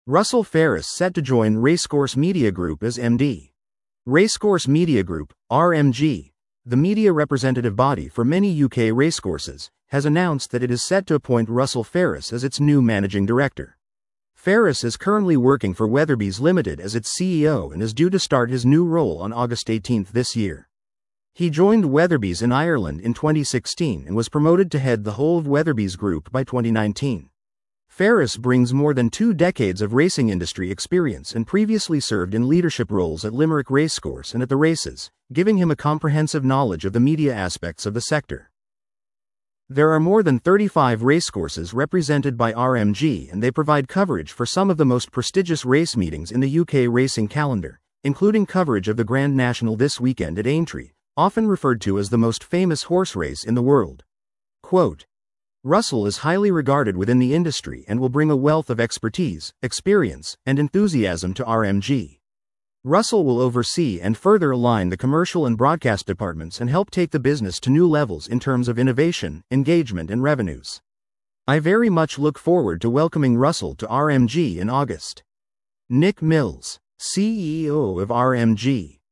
Russell Ferris set to join Racecourse Media Group as MD. Racecourse Media Group, RMG, the media representative body for many UK racecourses, has announced that it is set to appoint Russell Ferris as its new managing director. Ferris is currently working for Weatherby's Limited as its CEO and is due to start his new role on August 18 this year. He joined Weatherby's in Ireland in 2016 and was promoted to head the whole of Weatherby's Group by 2019. Ferris brings more than 2 decades of racing industry experience and previously served in leadership roles at Limerick Racecourse and at the races, giving him a comprehensive knowledge of the media aspects of the sector. There are more than 35 racecourses represented by RMG, and they provide coverage for some of the most prestigious race meetings in the UK racing calendar, including coverage of the Grand National this weekend at Aintree, often referred to as the most famous horse race in the world. Quote, Russell is highly regarded within the industry and will bring a wealth of expertise, experience, and enthusiasm to RMG. Russell will oversee and further align the commercial and broadcast departments and help take the business to new levels in terms of innovation, engagement, and revenues. I very much look forward to welcoming Russell to RMG in August. Nick Mills, CEO of RMG.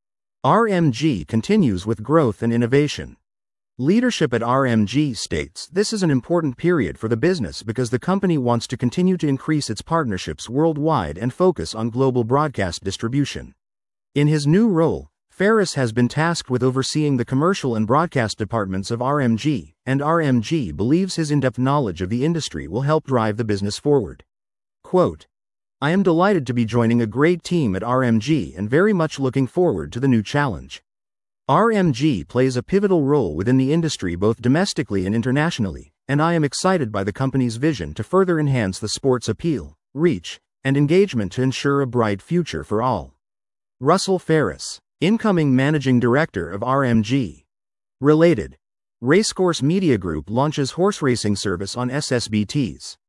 RMG continues with growth and innovation. Leadership at RMG states this is an important period for the business because the company wants to continue to increase its partnerships worldwide and focus on global broadcast distribution. In his new role, Ferris has been tasked with overseeing the commercial and broadcast departments of RMG, and RMG believes his in-depth knowledge of the industry will help drive the business forward. Quote, I am delighted to be joining a great team at RMG and very much looking forward to the new challenge. RMG plays a pivotal role within the industry both domestically and internationally, and I am excited by the company's vision to further enhance the sport's appeal, reach, and engagement to ensure a bright future for all. Russell Ferris, incoming Managing Director of RMG. Related. Racecourse Media Group launches horse racing service on SSBTs.